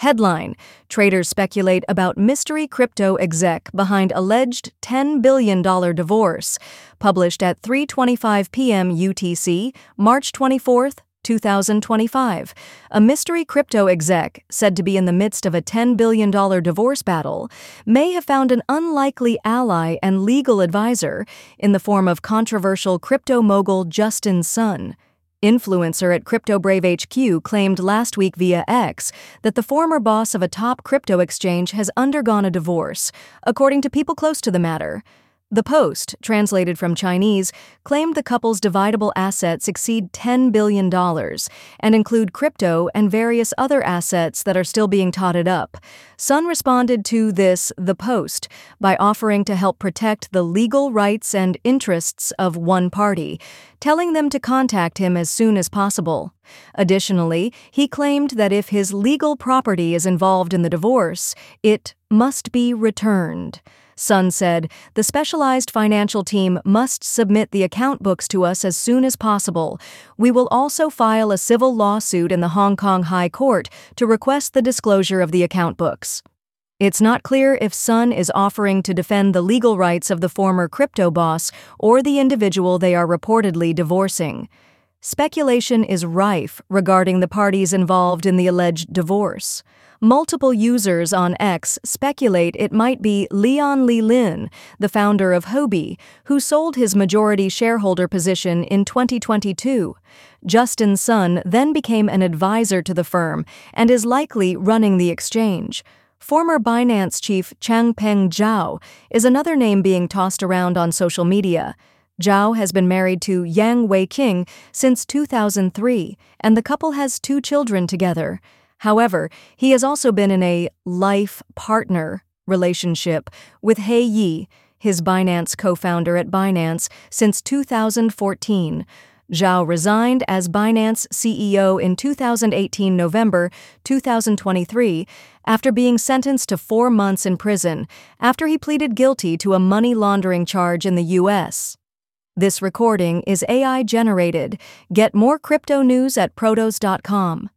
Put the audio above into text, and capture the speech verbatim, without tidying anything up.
Headline: Traders speculate about mystery crypto exec behind alleged ten billion dollars divorce. Published at three twenty-five p m U T C, March twenty-fourth, two thousand twenty-five. A mystery crypto exec, said to be in the midst of a ten billion dollars divorce battle, may have found an unlikely ally and legal advisor in the form of controversial crypto mogul Justin Sun. Influencer at Crypto Brave H Q claimed last week via X that the former boss of a top crypto exchange has undergone a divorce, according to people close to the matter. The post, translated from Chinese, claimed the couple's dividable assets exceed ten billion dollars and include crypto and various other assets that are still being totted up. Sun responded to this, the post, by offering to help protect the legal rights and interests of one party, telling them to contact him as soon as possible. Additionally, he claimed that if his legal property is involved in the divorce, it must be returned. Sun said, "The specialized financial team must submit the account books to us as soon as possible. We will also file a civil lawsuit in the Hong Kong High Court to request the disclosure of the account books." It's not clear if Sun is offering to defend the legal rights of the former crypto boss or the individual they are reportedly divorcing. Speculation is rife regarding the parties involved in the alleged divorce. Multiple users on X speculate it might be Leon Li Lin, the founder of Huobi, who sold his majority shareholder position in twenty twenty-two. Justin Sun then became an advisor to the firm and is likely running the exchange. Former Binance chief Changpeng Zhao is another name being tossed around on social media. Zhao has been married to Yang Weiqing since two thousand three, and the couple has two children together. However, he has also been in a life partner relationship with He Yi, his Binance co-founder at Binance, since two thousand fourteen. Zhao resigned as Binance C E O in two thousand eighteen November two thousand twenty-three after being sentenced to four months in prison after he pleaded guilty to a money laundering charge in the U S This recording is A I generated. Get more crypto news at protos dot com.